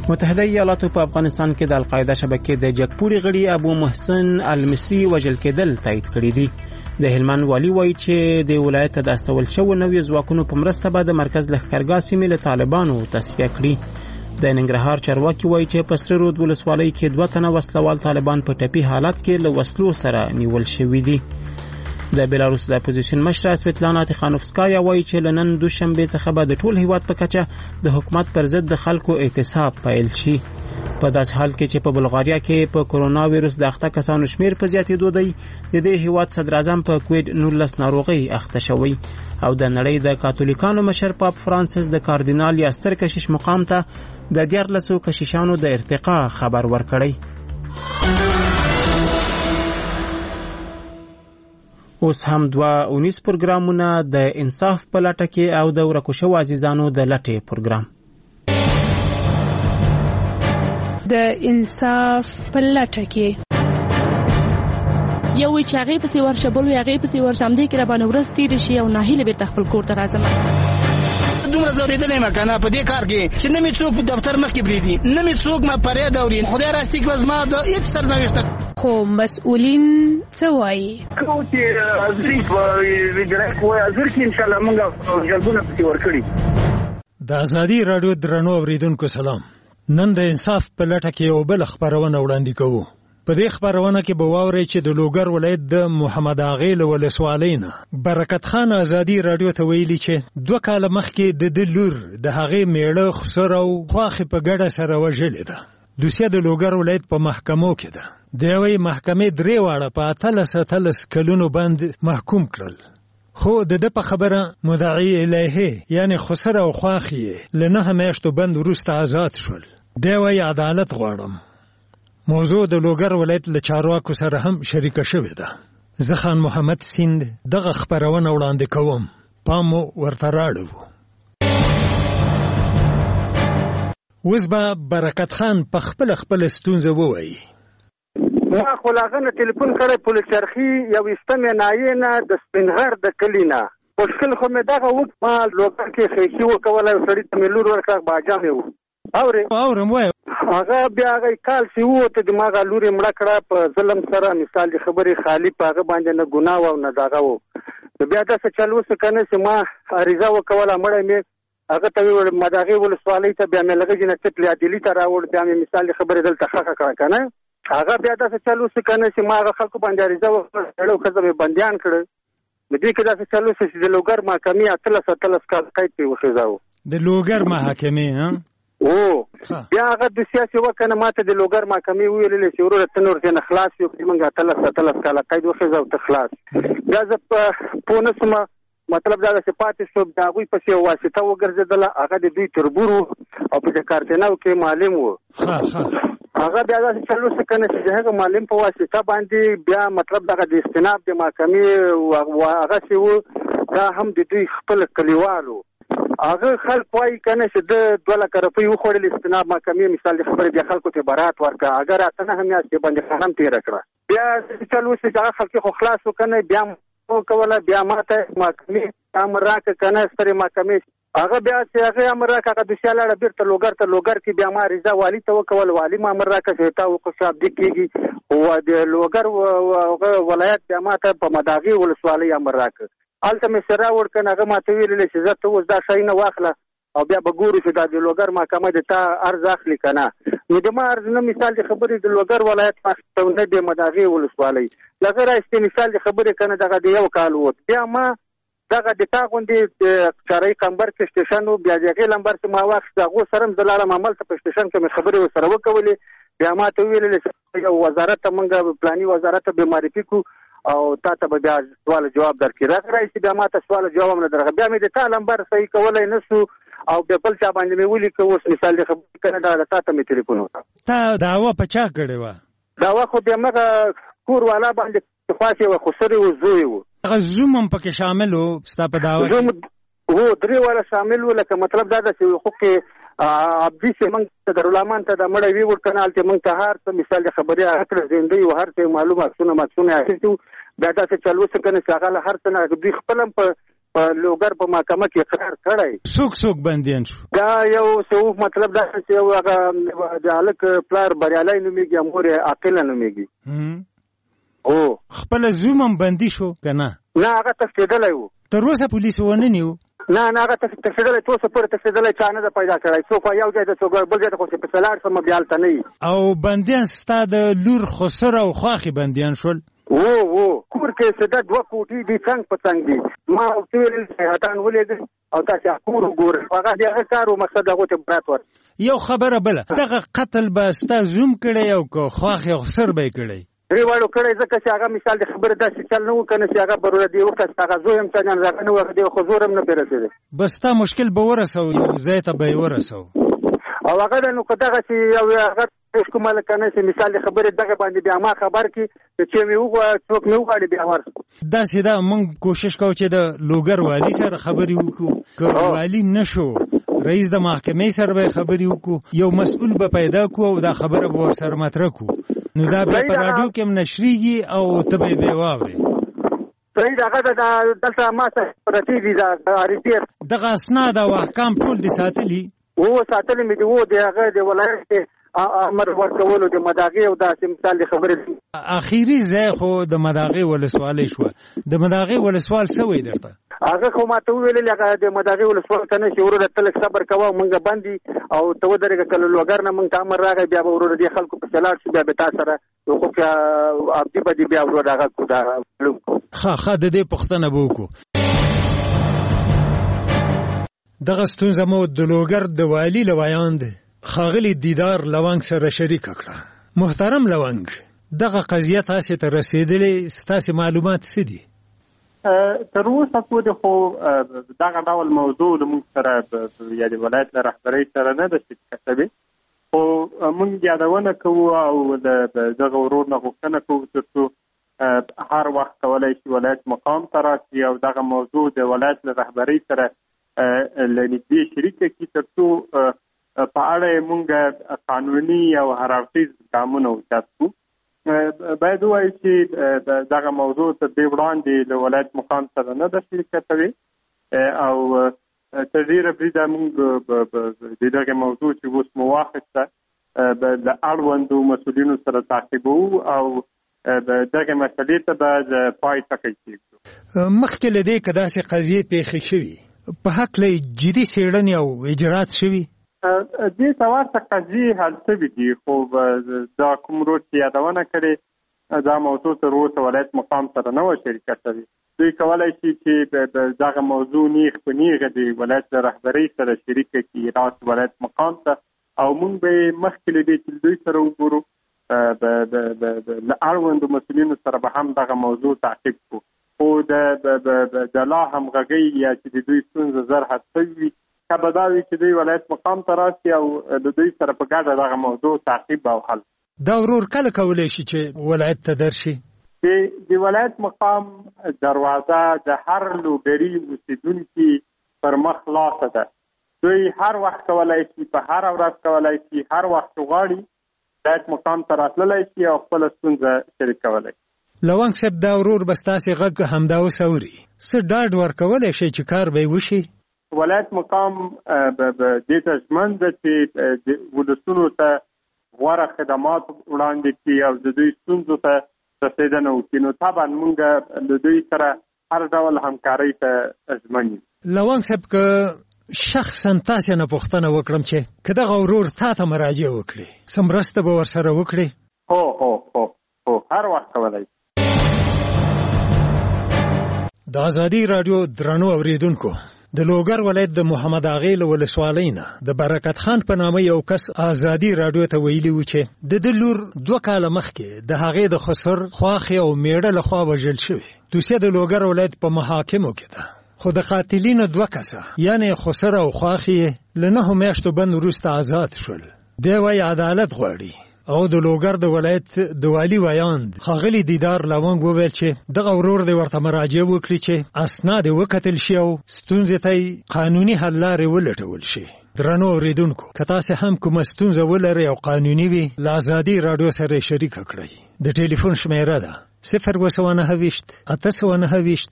متحده ایالاتو په افغانستان کې د القاعده شبکې د جګپوري غړي ابو محسن المصری وژل کېدل تایید کړي دي. د هلمند والي وایي چې د ولایت ته د استول شوو نویو ځواکونو په مرسته به د مرکز لښکرګاه سیمې له طالبانو تصفیه کړي. د ننګرهار چارواکي وایي چې په سره رود ولسوالۍ کې 2 تنه وسلوال طالبان په ټپي حالت کې له وسلو سره نیول شوي دي. د بلاروس د اپوزیشن مشره سویتلانا تخانوفسکایا وایي چې له نن دوشنبه څخه به د ټول هیواد په کچه د حکومت پر ضد د خلکو اعتصاب پیل شي. په داسې حال کې چې په بلغاریا کې په کرونا وایرس د اخته کسانو شمیر په زیاتېدو دی، د دې هیواد صدر اعظم په کووید 19 ناروغي اخته شوی او د نړۍ د کاتولیکانو مشر پاپ فرانسیس د کاردینال یا ستر کشیش مقام ته د 14 کشیشانو د ارتقا خبر ورکړی. اوس هم 2 پروګرامونه د انصاف په لټه کې او د ورکو شوو عزیزانو د لټې پروګرام. د انصاف په لټه کې یو وی چې هغه پسې ورشه بل وی هغه پسې ورشم دې کې را باندې ورځ تیر شي او ناهیله بیرته خپل کور ته راځم. دومره زوریدلې ما کنه په دې کار کې چې نه می څوک دفتر مخ کې بریدي، نه می څوک ما پرې دوري. خدای راستي کې وزما د هیڅ سرنوشت خو مسؤلین څه وایي؟ کوم چې ازري په ویډیو کوی ازر کې ان شاء الله موږ جلبونه پسې ورکړي. د ازادي رادیو درنو اوریدونکو سلام. نن د انصاف په لټه کې یو بل خبرونه وړاندې کوو. په دې خبرونه کې به واورئ چې د لوګر ولایت د محمد اغیل ولسوالۍ نه برکت خان ازادي رادیو ته ویلي چې 2 کاله مخکې د لور د هغې میړه خسر او خواخې په ګډه سره وژلې ده. دوسیه د لوګر ولایت په محکمو کې ده. د یوې محکمې 3 واړه په 13 کلونو باندې محکوم کړل. خو د په خبره مدعی الیه یعنی خسر او خواخې له 9 میاشتو بند وروسته آزاد شول. دی وایي عدالت غواړم. موضوع د لوګر ولایت له چارواکو سره هم شریکه شوې ده. زه خان محمد سیند دغه خبرونه وړاندې کوم. پام ورته راړو. اوس به برکت خان په خپل ستونزه ووایي. ما خو لاغنه ټلیفون کړی پولیسرخي یو استمه ناینه د سپینغر د کلینا مشکل خو مې دغه وخت ما لوګر کې خېشي وکوله سړی ته مې لور ورکړه باجامې وو اورم وای هغه بیا هغه کال سی وو ته دماغ لوري مړه کړه په ظلم سره. مثال د خبرې خالی په هغه باندې نه ګناه او نه داغه وو. بیا داسې چلو څه کنه چې ما عریضه وکوله مړه مې هغه ته ویل مداغه ولسوالۍ ته بیا مې لږه جنه چپلی عدالت ته راوړ. بیا مې مثال د خبرې دلته خخه کړه کنه هغه بیا داسې چلو څه کنه چې ما هغه خلکو باندې عریضه وکړه خزه مې بندیان کړ. دې کې داسې چلو چې د لوګر محکمې 13 کال قید په وخزاو. د لوګر محکمې ها بیا هغه د سیاسي وکنه ماته د لوګر محکمې ویلې چې ورته تنور ته خلاص یو موږ 13 کال قید وخزاو ته خلاص. دا ز په نسمه مطلب دا چې پاتې شو دا غوي په سی واسطه وګرځیدل. هغه د دوی تربورو او په کارتناو کې معلم وو. هغه بیا دا چې څلور سکنه چې هغه معلم په واسطه باندې بیا مطلب دغه د استناب د محکمې هغه سی وو. دا هم د دوی خپل کلیوالو هغه خلک وایي کنه چې د 2 لک روپۍ وخوړل استناب محکمې مثال د خبرې د خلکو ته برات ورکړه. اگر اتنه هم یې باندې خرم تیر کړه. بیا چې لوس چې هغه خلک خو خلاص وکنه بیا کوله بیا ماته محکمې امر راک کنه ستري محکمې هغه بیا چې هغه امر راک هغه د شاله بیرته لوګر کې بیا ما رضا والی ته وکول. والی ما امر راک چې تا وقصاب دي کېږي او د لوګر ولایت بیا ماته په مداغي ولسوالۍ امر راک الته مې سره ورکنه. هغه ماته ویل چې زه ته اوس دا شي نه واخله او بیا به ګورو چې د لوګر محکمه د تا ارز اخلي کنه. نو د ما ارز نه مثال د خبرې د لوګر ولایت پښتون د مداغي ولسوالۍ لغه راځي مثال د خبرې کنه دغه د یو کال وو. بیا ما دغه د تا غوندې چاري قمبر کې سټیشن بیا دغه لمبر چې ما واخ دغه سره دلالم عمل ته په سټیشن کې خبرې وسره وکولې. بیا ما ته ویل چې یو وزارت منګه پلاني وزارت به معرفي کو او تا ته به بیا سوال جواب درکړي. راځي بیا ما ته سوال جواب نه درغه. بیا مې د تا لمبر صحیح کولای نسو او په بل چا باندې مې ولي کوس مثال د خبرې کنه دا تا ته مې ټلیفون وکړ. تا داوا پچا کړې و داوا خو بیا مګه کور والا باندې خاصه و خسرې و زوی و هغه زوم هم پکې شامل وو. ستا په داوا زوم وو 3 والا شامل و. لکه مطلب دا چې خو کې عبدي چې موږ ته درولمان ته د مړی وی ورکنال ته موږ ته هر څه مثال د خبرې اخر زندګي او هر څه معلومات ماڅونه اخیستو. دا چې چلو څه کنه چې هغه هر څه نه دوی خپلم په په لوګر په محکمه کې اقرار کړی. څوک بندیان شو؟ دا یو څه مطلب دا چې یو هغه د هلک پلار بریالی نومیږي، مور یې عاقله نومیږي. خپل زوم هم بندي شو که نه؟ نه، هغه تښتېدلی و. تر اوسه پولیس ونه نیو؟ نه هغه تښتېدلی، تر اوسه پورې تښتېدلی چا نه ده پیدا کړی. څوک یو ځای ته څوک بل ځای ته، خو چې پسې لاړ شم بیا هلته نه وي. او بندیان ستا د لور خسر او خواښې بندیان شول؟ کور کې څه ده 2 کوټې دي، څنګ په څنګ دي. ما ورته ویل هټان ولېږئ او تاسې کور وګورئ. هغه د هغه کار و، مقصد هغو ته برات ورکړي. یو خبره بله، دغه قتل به ستا زوم کړی او که خواښې او خسر به یې کړی؟ درېواړو کړی، ځکه چې هغه مثال د خبرې داسې چل نه و که نه چې هغه به د وخت هغه زوی هم څنګه هغه نه و، هغه د خو زور هم نه پرې رسېدی. بس ستا مشکل به ورسو، یو ځای ته به یې ورسو. او هغه ده نو که دغه چې یو هغه کومه لکه نه چې مثال د خبرې دغه باندې بیا ما خبر کړي چې مې څوک مې وغواړي بیا ورسو. داسې ده موږ کوشش کوو چې د لوګر والي سره خبرې وکړو، که والي نه شو رئیس د محکمې سره به خبرې وکړو، یو مسؤل به پیدا کړو او دا خبره به ورسره مطرح کړو، نو دا بیا په راډیو کې هم نشریږي او ته به یې واورې. صحیح ده، هغه دلته ما ته پرتې دي د دغه اسناد او احکام ټول دي ساتلي؟ ساتلي مې دي. د هغه د ولایت امر ورکولو د مداغې او داسې مثال د خبرې. اخیری ځای خو د مداغې ولسوالۍ شوه. د مداغې ولسوال څه وایي درته؟ هغه خو ما ته وویلل هغه د مداغې ولسوال ته نه چې وروره ته لږ صبر کوه، مونږ بندي او ته ودرېږه، که له لوګر نه مونږ ته امر راغی بیا به وروره دې خلکو پسې لاړ شو، بیا به تا سره حقوق ابدي به دې بیا وروره هغه کړو دا معلوم کړو. ښه د دې پوښتنه به وکړو. دغه ستونزه مو د لوګر د والي له ویاند ښاغلي دیدار لونګ سره شریکه کړه. محترم لونګ، دغه قضیه تاسې ته رسېدلې، ستاسې معلومات څه دي؟ تر اوسه پورې خو دغه ډول موضوع زموږ سره یا د ولایت له رهبرۍ سره نه ده شریکه شوې، خو موږ یادونه کوو او د دغه ورور نه غوښتنه کوو تر څو هر وخت کولی شي ولایت مقام ته راشي او دغه موضوع د ولایت له رهبرۍ سره له نږدې شریکه کړي، تر څو په اړه یې موږ قانوني او هر اړخیز ګامونه واخلو. باید ووایو چې دغه موضوع تر دې وړاندې له ولایت مقام سره نه ده شریکه شوې او تر ډېره بریده موږ د دغه موضوع چې اوس مو واخیسته د اړوندو مسؤلینو سره تعقیبوو او دغه مسلې ته به د پای ټکی کېږدو. مخکې له دې که داسې قضیې پیښې شوي په هکله جدي څېړنې او اجرات شوي؟ دې ته ورته قضیې حل شوي دي، خو دا کوم روډ چې یادونه کړې دا موضوع تر اوسه ولایت مقام سره نه وه شریکه شوې. دوی کولی شي چې دغه موضوع نیغ په نیغه د ولایت له رهبرۍ سره شریکه کړي راسي ولایت مقام ته، او موږ به یې مخکې له دې چې دوی سره وګورو له اړوندو مسؤلینو سره به هم دغه موضوع تعقیب کړو. خو د لا همغږۍ یا چې د دوی ستونزه زر حل شوي وي، که به دا وي چې دوی ولایت مقام ته راشي او د دوی سره په ګډه دغه موضوع تعقیب او حل. دا ورور کله کولی شي چې ولایت ته درشي؟ د ولایت مقام دروازه د هر لوګري اوسېدونکي پر مخ خلاصه ده. دوی هر وخت کولی شي، په هره ورځ کولی شي، هر وخت غواړي ولایت مقام ته راتللی شي او خپله ستونزه شریکولی شي. لونګ صاحب، دا ورور به ستاسې غږ همدا اوس اوري، څه ډاډ ورکولی شي چې کار به یې وشي؟ ولایت مقام دې ته ژمن ده چې ولسونو ته غوره خدمات وړاندې کړي او د دوی ستونزو ته رسېدنه وکړي، نو طبعا موږ له دوی سره هر ډول همکارۍ ته ژمن یو. لونګ صاحب، که شخصا تاسې نه پوښتنه وکړم چې که دغه ورور تا ته مراجعه وکړي، څه مرسته به ورسره وکړي؟ هو هر وخت کولی شي. د ازادي راډیو درنو اوریدونکو، د لوګر ولایت د محمد اغې له ولسوالۍ نه د برکت خان په نامه یو کس ازادي راډیو ته ویلي و چې د لور 2 کاله مخکې د هغې د خسر، خواښې او میړه لخوا وژل شوې. دوسیه د لوګر ولایت په محاکمو کې ده، خو د قاتلینو 2 کسه یعنې خسر او خواښې له 9 میاشتو بند وروسته آزاد شول. دی وایي عدالت غواړي. او د لوګر د ولایت د والي ویاند ښاغلي دیدار لونګ وویل چې دغه ورور دې ورته مراجعه وکړي چې اسناد یې وکتل شي او ستونزې ته قانوني حل لارې ولټول شي. درنو اوریدونکو، که تاسې هم کومه ستونزه ولرئ او قانوني وي، له ازادي راډیو سره شریکه کړئ. د ټلیفون شمیره ده 029 829